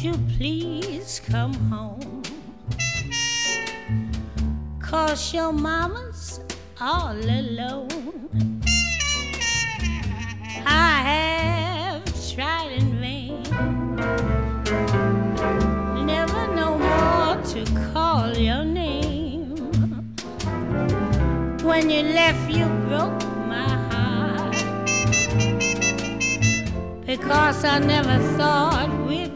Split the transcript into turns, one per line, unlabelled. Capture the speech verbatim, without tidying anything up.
you please come home? 'Cause your mama's all alone. I have tried in vain, never no more to call your name. When you left, you broke my heart, because I never thought we'd